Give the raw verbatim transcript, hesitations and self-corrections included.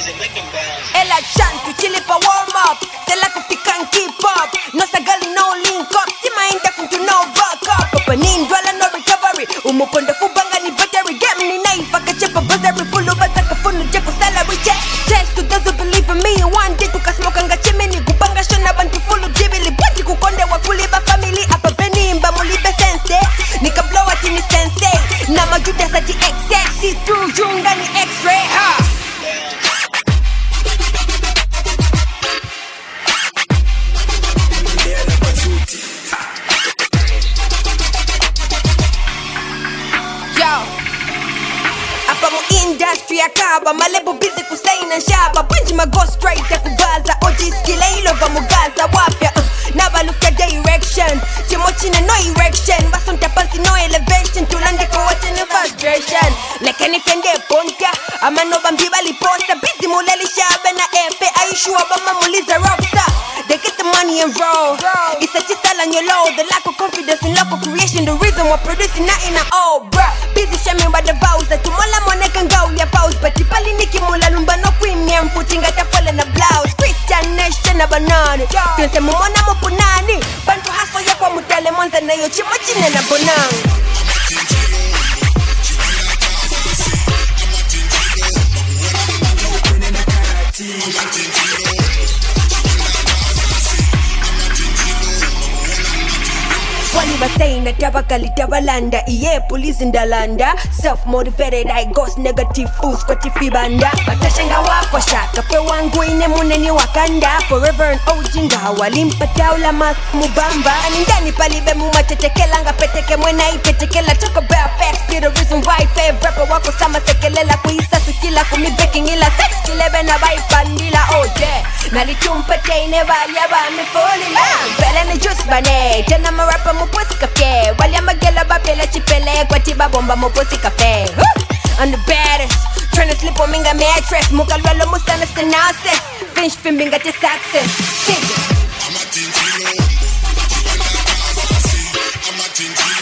Ela chantu, chili pa warm up. Sela kufika and keep up. No sagali, no link up. Stima inda kuntu no rock up. Papa nindwala no recovery. Umuponda fubanga ni battery. Get me ni naifa kachepa buzzary. Fulu bazaka funu jeko salary check. Test to those who believe in me. One day tukasmoka nga chimini. Kupanga shona bantu fulu jibili. Bwati kukonde wa kuliba family. Apa veni mba mulibe sense. Nika blow ati ni sensei. Na majuda sati X X. See through junga ni X-ray. Ha! Industry akaba malebo busy kusaina shaba Bunji ma go straight ya kubaza Oji skile ilo va mugaza wapya uh, Nabaluka direction Chimochine no erection Basonta pansi no elevation Tulande kwa wate ni frustration Like anything de ponta Ama no bambiba li posta Busy muleli shaba na efe Aishu abama muliza rockstar They get the money and roll It's a chisel on your low The lack of confidence in local creation The reason we're producing nothing at all bruh Busy shaming by the vows That tumola moneka ngao ya vows But ipali niki mula lumba no premium Footing at a fall in a blouse Christian nation na banana Tuense mumona mupunani Bantu haso ya kwa mutale Mwanza na yo chimochine na bonang Wali basay na tabakali tabalanda Iye police ndalanda Self-motivated I ghost negative fools kwa tifibanda Batashenga wako shaka Pe wangu ine muneni wakanda Forever and ojinga Walimpa taula mas mubamba Anindani palibe mumatetekela Nga peteke mwena ipetekela Talk about facts Be the reason why Fave rapper wako sama sekelela Kuisa sukila kumibeking ila Sex kilebe na baipandila Oh yeah Nalitumpate inevalia ba mifolila Bele ni juice bane Tena marapa muposi kafe Walia magela babela chipele Kwa tiba bomba muposi kafe I'm the baddest Tryna slip on minga mattress Muka lwelo musana stenosis Finch fimbinga to success I'm a tinjilo I'm a tinjilo